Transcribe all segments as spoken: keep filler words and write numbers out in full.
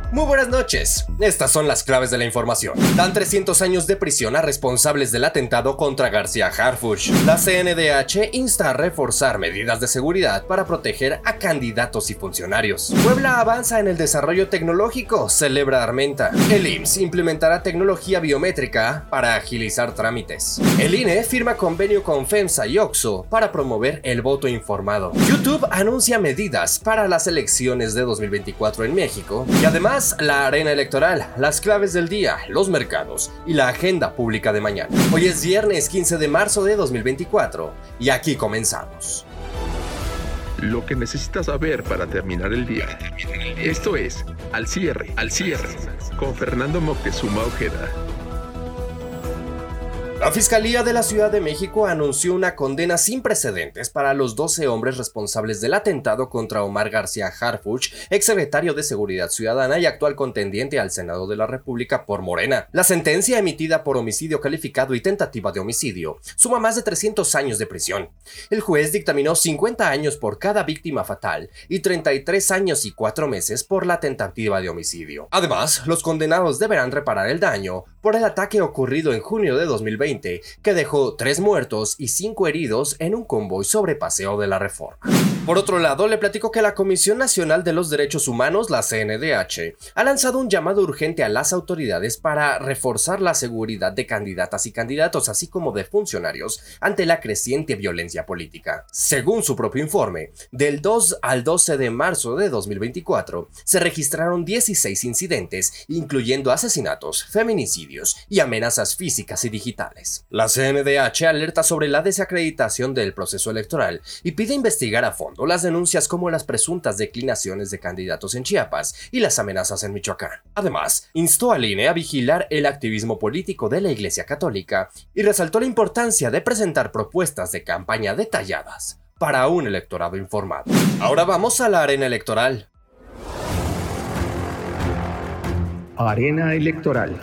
Muy buenas noches, estas son las claves de la información. Dan trescientos años de prisión a responsables del atentado contra García Harfuch. La C N D H insta a reforzar medidas de seguridad para proteger a candidatos y funcionarios. Puebla avanza en el desarrollo tecnológico, celebra Armenta. El I M S S implementará tecnología biométrica para agilizar trámites. El I N E firma convenio con FEMSA y OXXO para promover el voto informado. YouTube anuncia medidas para las elecciones de dos mil veinticuatro en México y además la arena electoral, las claves del día, los mercados y la agenda pública de mañana. Hoy es viernes quince de marzo de dos mil veinticuatro y aquí comenzamos. Lo que necesitas saber para terminar el día. Esto es Al Cierre, Al Cierre, con Fernando Moctezuma Ojeda. La Fiscalía de la Ciudad de México anunció una condena sin precedentes para los doce hombres responsables del atentado contra Omar García Harfuch, exsecretario de Seguridad Ciudadana y actual contendiente al Senado de la República por Morena. La sentencia, emitida por homicidio calificado y tentativa de homicidio, suma más de trescientos años de prisión. El juez dictaminó cincuenta años por cada víctima fatal y treinta y tres años y cuatro meses por la tentativa de homicidio. Además, los condenados deberán reparar el daño por el ataque ocurrido en junio de dos mil veinte, que dejó tres muertos y cinco heridos en un convoy sobre Paseo de la Reforma. Por otro lado, le platico que la Comisión Nacional de los Derechos Humanos, la C N D H, ha lanzado un llamado urgente a las autoridades para reforzar la seguridad de candidatas y candidatos, así como de funcionarios, ante la creciente violencia política. Según su propio informe, del dos al doce de marzo de dos mil veinticuatro, se registraron dieciséis incidentes, incluyendo asesinatos, feminicidios y amenazas físicas y digitales. La C N D H alerta sobre la desacreditación del proceso electoral y pide investigar a fondo las denuncias como las presuntas declinaciones de candidatos en Chiapas y las amenazas en Michoacán. Además, instó al I N E a vigilar el activismo político de la Iglesia Católica y resaltó la importancia de presentar propuestas de campaña detalladas para un electorado informado. Ahora vamos a la arena electoral. Arena electoral.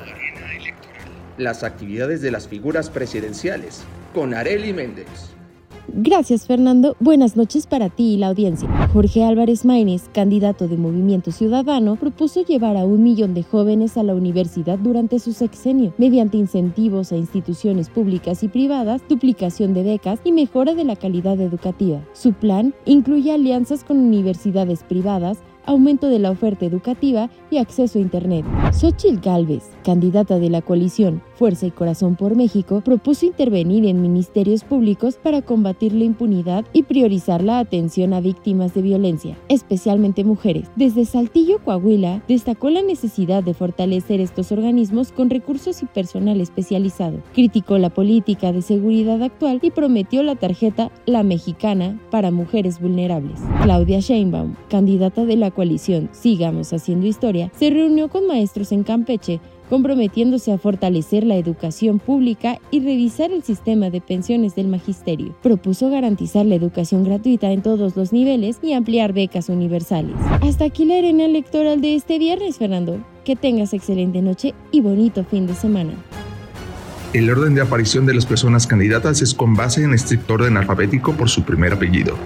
Las actividades de las figuras presidenciales, con Arely Méndez. Gracias, Fernando. Buenas noches para ti y la audiencia. Jorge Álvarez Maínez, candidato de Movimiento Ciudadano, propuso llevar a un millón de jóvenes a la universidad durante su sexenio, mediante incentivos a instituciones públicas y privadas, duplicación de becas y mejora de la calidad educativa. Su plan incluye alianzas con universidades privadas, aumento de la oferta educativa y acceso a Internet. Xóchitl Gálvez, candidata de la coalición Fuerza y Corazón por México, propuso intervenir en ministerios públicos para combatir la impunidad y priorizar la atención a víctimas de violencia, especialmente mujeres. Desde Saltillo, Coahuila, destacó la necesidad de fortalecer estos organismos con recursos y personal especializado. Criticó la política de seguridad actual y prometió la tarjeta La Mexicana para mujeres vulnerables. Claudia Sheinbaum, candidata de la coalición Sigamos Haciendo Historia, se reunió con maestros en Campeche, comprometiéndose a fortalecer la educación pública y revisar el sistema de pensiones del magisterio. Propuso garantizar la educación gratuita en todos los niveles y ampliar becas universales. Hasta aquí la arena electoral de este viernes, Fernando. Que tengas excelente noche y bonito fin de semana. El orden de aparición de las personas candidatas es con base en estricto orden alfabético por su primer apellido.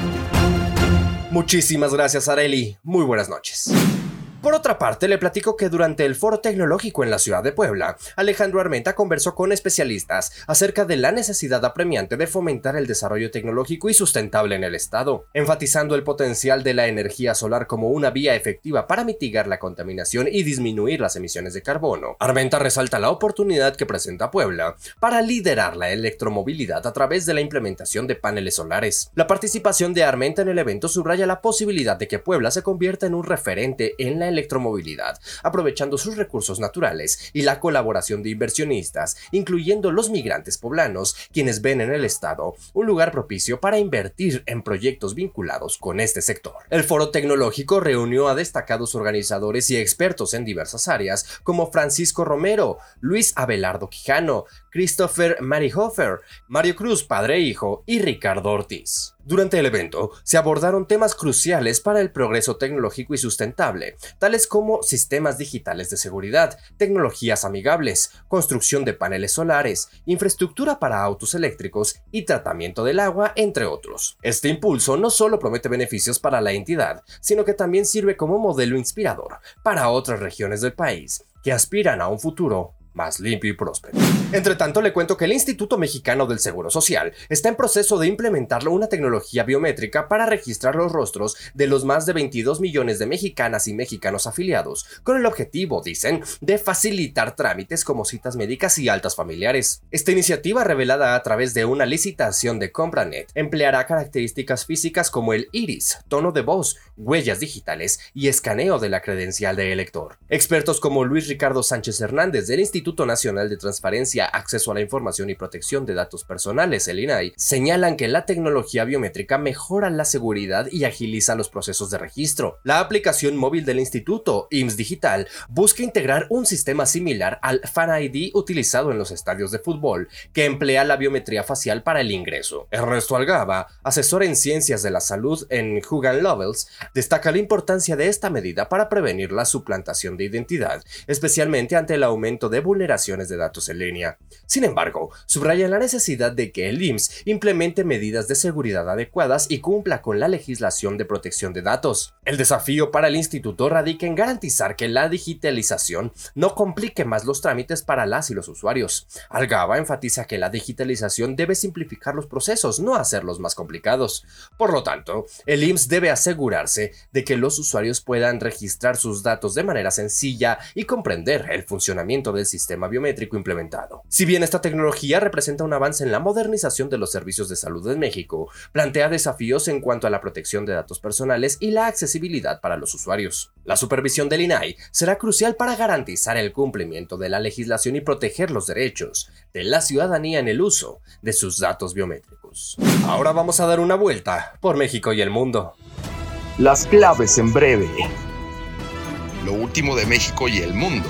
Muchísimas gracias, Arely. Muy buenas noches. Por otra parte, le platico que durante el Foro Tecnológico en la ciudad de Puebla, Alejandro Armenta conversó con especialistas acerca de la necesidad apremiante de fomentar el desarrollo tecnológico y sustentable en el estado, enfatizando el potencial de la energía solar como una vía efectiva para mitigar la contaminación y disminuir las emisiones de carbono. Armenta resalta la oportunidad que presenta Puebla para liderar la electromovilidad a través de la implementación de paneles solares. La participación de Armenta en el evento subraya la posibilidad de que Puebla se convierta en un referente en la electromovilidad, aprovechando sus recursos naturales y la colaboración de inversionistas, incluyendo los migrantes poblanos, quienes ven en el estado un lugar propicio para invertir en proyectos vinculados con este sector. El foro tecnológico reunió a destacados organizadores y expertos en diversas áreas, como Francisco Romero, Luis Abelardo Quijano, Christopher Maryhofer, Mario Cruz, padre e hijo, y Ricardo Ortiz. Durante el evento se abordaron temas cruciales para el progreso tecnológico y sustentable, tales como sistemas digitales de seguridad, tecnologías amigables, construcción de paneles solares, infraestructura para autos eléctricos y tratamiento del agua, entre otros. Este impulso no solo promete beneficios para la entidad, sino que también sirve como modelo inspirador para otras regiones del país que aspiran a un futuro más limpio y próspero. Entre tanto, le cuento que el Instituto Mexicano del Seguro Social está en proceso de implementar una tecnología biométrica para registrar los rostros de los más de veintidós millones de mexicanas y mexicanos afiliados, con el objetivo, dicen, de facilitar trámites como citas médicas y altas familiares. Esta iniciativa, revelada a través de una licitación de Compranet, empleará características físicas como el iris, tono de voz, huellas digitales y escaneo de la credencial de elector. Expertos como Luis Ricardo Sánchez Hernández del Instituto Instituto Nacional de Transparencia, Acceso a la Información y Protección de Datos Personales, el I N A I, señalan que la tecnología biométrica mejora la seguridad y agiliza los procesos de registro. La aplicación móvil del instituto, I M S S Digital, busca integrar un sistema similar al Fan I D utilizado en los estadios de fútbol, que emplea la biometría facial para el ingreso. Ernesto Algaba, asesor en ciencias de la salud en Hogan Lovells, destaca la importancia de esta medida para prevenir la suplantación de identidad, especialmente ante el aumento de vulneraciones de datos en línea. Sin embargo, subraya la necesidad de que el I M S S implemente medidas de seguridad adecuadas y cumpla con la legislación de protección de datos. El desafío para el instituto radica en garantizar que la digitalización no complique más los trámites para las y los usuarios. Algaba enfatiza que la digitalización debe simplificar los procesos, no hacerlos más complicados. Por lo tanto, el I M S S debe asegurarse de que los usuarios puedan registrar sus datos de manera sencilla y comprender el funcionamiento del sistema sistema biométrico implementado. Si bien esta tecnología representa un avance en la modernización de los servicios de salud en México, plantea desafíos en cuanto a la protección de datos personales y la accesibilidad para los usuarios. La supervisión del I N A I será crucial para garantizar el cumplimiento de la legislación y proteger los derechos de la ciudadanía en el uso de sus datos biométricos. Ahora vamos a dar una vuelta por México y el mundo. Las claves en breve. Lo último de México y el mundo.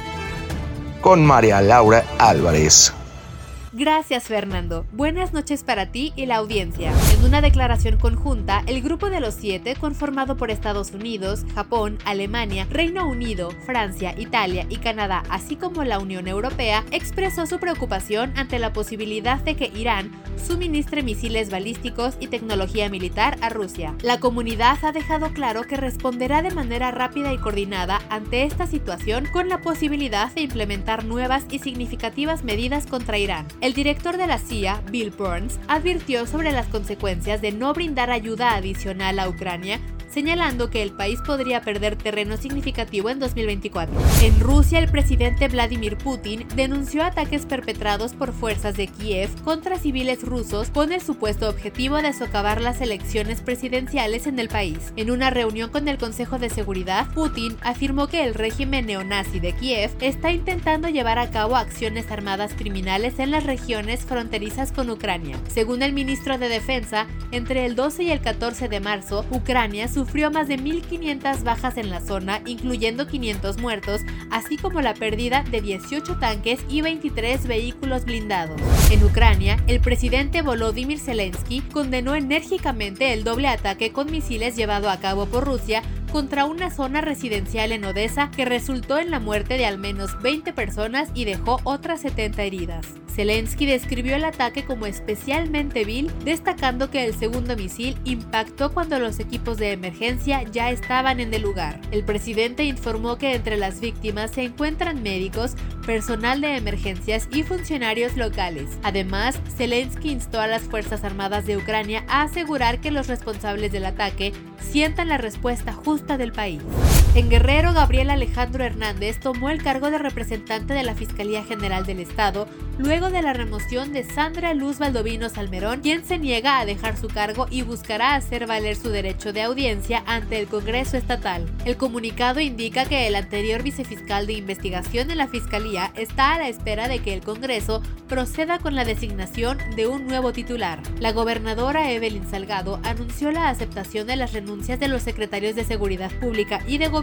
Con María Laura Álvarez. Gracias, Fernando. Buenas noches para ti y la audiencia. En una declaración conjunta, el Grupo de los Siete, conformado por Estados Unidos, Japón, Alemania, Reino Unido, Francia, Italia y Canadá, así como la Unión Europea, expresó su preocupación ante la posibilidad de que Irán suministre misiles balísticos y tecnología militar a Rusia. La comunidad ha dejado claro que responderá de manera rápida y coordinada ante esta situación, con la posibilidad de implementar nuevas y significativas medidas contra Irán. El director de la C I A, Bill Burns, advirtió sobre las consecuencias de no brindar ayuda adicional a Ucrania, señalando que el país podría perder terreno significativo en dos mil veinticuatro. En Rusia, el presidente Vladimir Putin denunció ataques perpetrados por fuerzas de Kiev contra civiles rusos con el supuesto objetivo de socavar las elecciones presidenciales en el país. En una reunión con el Consejo de Seguridad, Putin afirmó que el régimen neonazi de Kiev está intentando llevar a cabo acciones armadas criminales en las regiones fronterizas con Ucrania. Según el ministro de Defensa, entre el doce y el catorce de marzo, Ucrania sufrió más de mil quinientas bajas en la zona, incluyendo quinientos muertos, así como la pérdida de dieciocho tanques y veintitrés vehículos blindados. En Ucrania, el presidente Volodymyr Zelensky condenó enérgicamente el doble ataque con misiles llevado a cabo por Rusia contra una zona residencial en Odessa, que resultó en la muerte de al menos veinte personas y dejó otras setenta heridas. Zelensky describió el ataque como especialmente vil, destacando que el segundo misil impactó cuando los equipos de emergencia ya estaban en el lugar. El presidente informó que entre las víctimas se encuentran médicos, personal de emergencias y funcionarios locales. Además, Zelensky instó a las Fuerzas Armadas de Ucrania a asegurar que los responsables del ataque sientan la respuesta justa del país. En Guerrero, Gabriel Alejandro Hernández tomó el cargo de representante de la Fiscalía General del Estado luego de la remoción de Sandra Luz Valdovino Salmerón, quien se niega a dejar su cargo y buscará hacer valer su derecho de audiencia ante el Congreso Estatal. El comunicado indica que el anterior vicefiscal de investigación en la Fiscalía está a la espera de que el Congreso proceda con la designación de un nuevo titular. La gobernadora Evelyn Salgado anunció la aceptación de las renuncias de los secretarios de Seguridad Pública y de Gobierno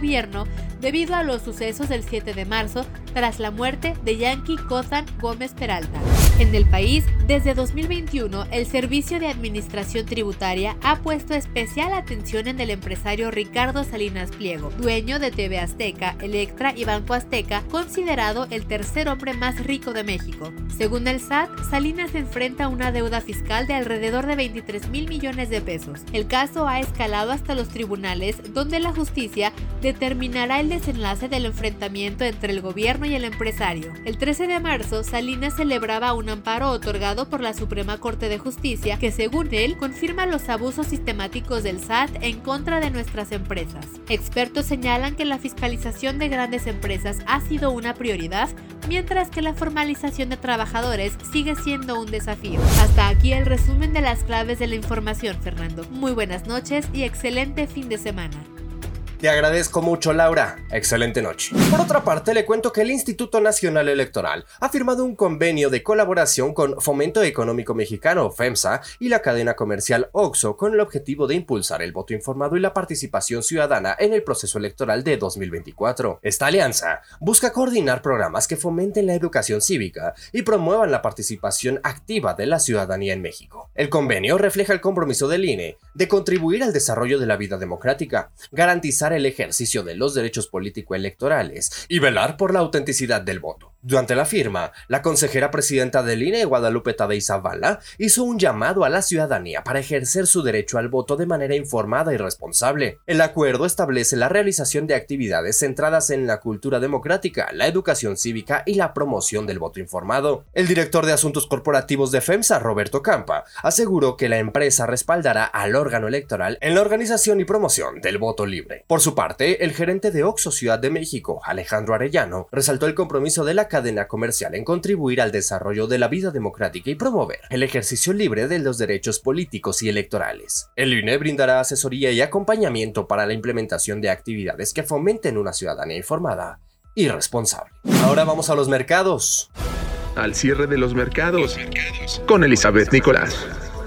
gobierno debido a los sucesos del siete de marzo tras la muerte de Yanqui Cozan Gómez Peralta. En el país, desde dos mil veintiuno, el Servicio de Administración Tributaria ha puesto especial atención en el empresario Ricardo Salinas Pliego, dueño de T V Azteca, Electra y Banco Azteca, considerado el tercer hombre más rico de México. Según el S A T, Salinas enfrenta una deuda fiscal de alrededor de veintitrés mil millones de pesos. El caso ha escalado hasta los tribunales, donde la justicia determinará el desenlace del enfrentamiento entre el gobierno y el empresario. El trece de marzo, Salinas celebraba un amparo otorgado por la Suprema Corte de Justicia que, según él, confirma los abusos sistemáticos del S A T en contra de nuestras empresas. Expertos señalan que la fiscalización de grandes empresas ha sido una prioridad, mientras que la formalización de trabajadores sigue siendo un desafío. Hasta aquí el resumen de las claves de la información, Fernando. Muy buenas noches y excelente fin de semana. Te agradezco mucho, Laura. Excelente noche. Por otra parte, le cuento que el Instituto Nacional Electoral ha firmado un convenio de colaboración con Fomento Económico Mexicano, FEMSA, y la cadena comercial OXXO con el objetivo de impulsar el voto informado y la participación ciudadana en el proceso electoral de dos mil veinticuatro. Esta alianza busca coordinar programas que fomenten la educación cívica y promuevan la participación activa de la ciudadanía en México. El convenio refleja el compromiso del I N E de contribuir al desarrollo de la vida democrática, garantizar el ejercicio de los derechos político-electorales y velar por la autenticidad del voto. Durante la firma, la consejera presidenta del I N E, Guadalupe Tadei Zavala, hizo un llamado a la ciudadanía para ejercer su derecho al voto de manera informada y responsable. El acuerdo establece la realización de actividades centradas en la cultura democrática, la educación cívica y la promoción del voto informado. El director de Asuntos Corporativos de FEMSA, Roberto Campa, aseguró que la empresa respaldará al órgano electoral en la organización y promoción del voto libre. Por su parte, el gerente de OXXO Ciudad de México, Alejandro Arellano, resaltó el compromiso de la cadena comercial en contribuir al desarrollo de la vida democrática y promover el ejercicio libre de los derechos políticos y electorales. El I N E brindará asesoría y acompañamiento para la implementación de actividades que fomenten una ciudadanía informada y responsable. Ahora vamos a los mercados. Al cierre de los mercados, con Elizabeth Nicolás.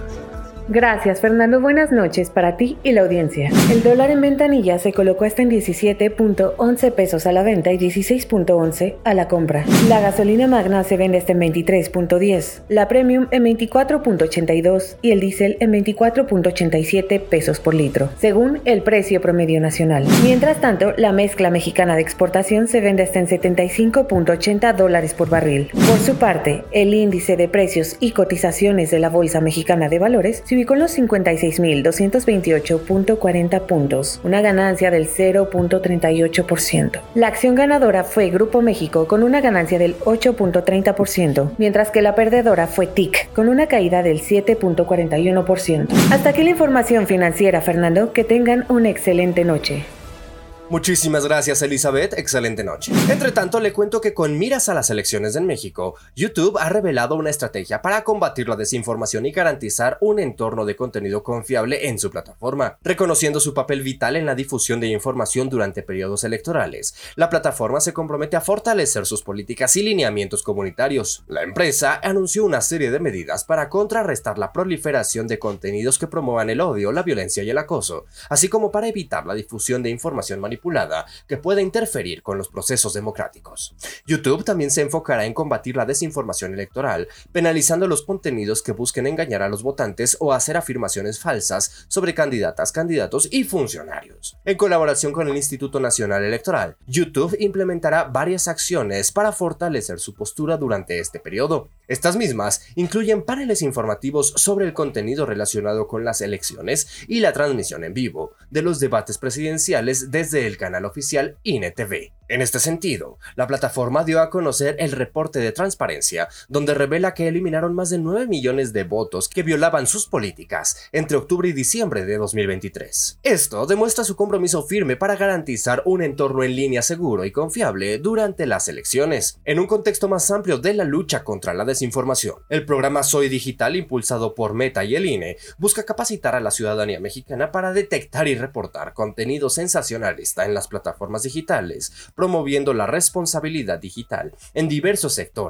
Gracias, Fernando. Buenas noches para ti y la audiencia. El dólar en ventanilla se colocó hasta en diecisiete punto once pesos a la venta y dieciséis punto once a la compra. La gasolina magna se vende hasta en veintitrés punto diez, la premium en veinticuatro punto ochenta y dos y el diésel en veinticuatro punto ochenta y siete pesos por litro, según el precio promedio nacional. Mientras tanto, la mezcla mexicana de exportación se vende hasta en setenta y cinco punto ochenta dólares por barril. Por su parte, el índice de precios y cotizaciones de la Bolsa Mexicana de Valores se ubicó en los cincuenta y seis mil doscientos veintiocho punto cuarenta puntos, una ganancia del cero punto treinta y ocho por ciento. La acción ganadora fue Grupo México con una ganancia del ocho punto treinta por ciento, mientras que la perdedora fue T I C con una caída del siete punto cuarenta y uno por ciento. Hasta aquí la información financiera, Fernando. Que tengan una excelente noche. Muchísimas gracias, Elizabeth. Excelente noche. Entre tanto, le cuento que con miras a las elecciones en México, YouTube ha revelado una estrategia para combatir la desinformación y garantizar un entorno de contenido confiable en su plataforma. Reconociendo su papel vital en la difusión de información durante periodos electorales, la plataforma se compromete a fortalecer sus políticas y lineamientos comunitarios. La empresa anunció una serie de medidas para contrarrestar la proliferación de contenidos que promuevan el odio, la violencia y el acoso, así como para evitar la difusión de información manipulada que pueda interferir con los procesos democráticos. YouTube también se enfocará en combatir la desinformación electoral, penalizando los contenidos que busquen engañar a los votantes o hacer afirmaciones falsas sobre candidatas, candidatos y funcionarios. En colaboración con el Instituto Nacional Electoral, YouTube implementará varias acciones para fortalecer su postura durante este periodo. Estas mismas incluyen paneles informativos sobre el contenido relacionado con las elecciones y la transmisión en vivo de los debates presidenciales desde el canal oficial I N E T V. En este sentido, la plataforma dio a conocer el reporte de transparencia, donde revela que eliminaron más de nueve millones de votos que violaban sus políticas entre octubre y diciembre de dos mil veintitrés. Esto demuestra su compromiso firme para garantizar un entorno en línea seguro y confiable durante las elecciones, en un contexto más amplio de la lucha contra la desinformación. El programa Soy Digital, impulsado por Meta y el I N E, busca capacitar a la ciudadanía mexicana para detectar y reportar contenido sensacionalista en las plataformas digitales, promoviendo la responsabilidad digital en diversos sectores,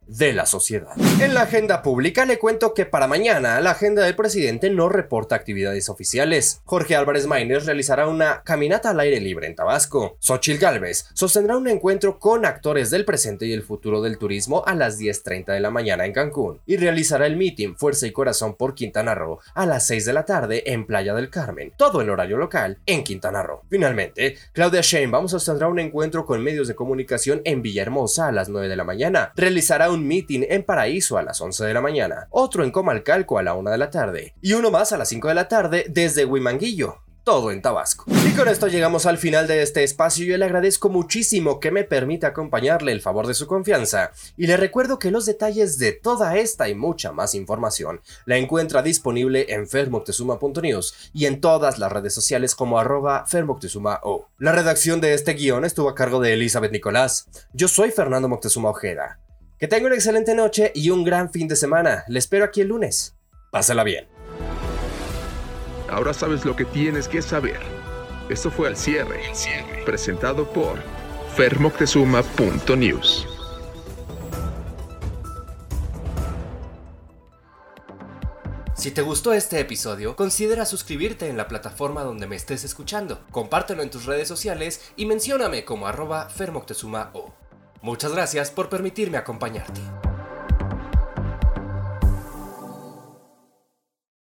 de la sociedad. En la agenda pública le cuento que para mañana la agenda del presidente no reporta actividades oficiales. Jorge Álvarez Maínez realizará una caminata al aire libre en Tabasco. Xóchitl Gálvez sostendrá un encuentro con actores del presente y el futuro del turismo a las diez treinta de la mañana en Cancún y realizará el meeting Fuerza y Corazón por Quintana Roo a las seis de la tarde en Playa del Carmen, todo el horario local en Quintana Roo. Finalmente, Claudia Sheinbaum sostendrá un encuentro con medios de comunicación en Villahermosa a las nueve de la mañana. Realizará un meeting en Paraíso a las once de la mañana, otro en Comalcalco a la una de la tarde y uno más a las cinco de la tarde desde Huimanguillo, todo en Tabasco. Y con esto llegamos al final de este espacio. Yo le agradezco muchísimo que me permita acompañarle, el favor de su confianza, y le recuerdo que los detalles de toda esta y mucha más información la encuentra disponible en fer moctezuma punto news y en todas las redes sociales como arroba fer moctezuma o. La redacción de este guión estuvo a cargo de Elizabeth Nicolás. Yo soy Fernando Moctezuma Ojeda. Que tenga una excelente noche y un gran fin de semana. Le espero aquí el lunes. Pásala bien. Ahora sabes lo que tienes que saber. Esto fue Al Cierre, El Cierre, presentado por fer moctezuma punto news. Si te gustó este episodio, considera suscribirte en la plataforma donde me estés escuchando. Compártelo en tus redes sociales y mencióname como arroba fer moctezuma o. Muchas gracias por permitirme acompañarte.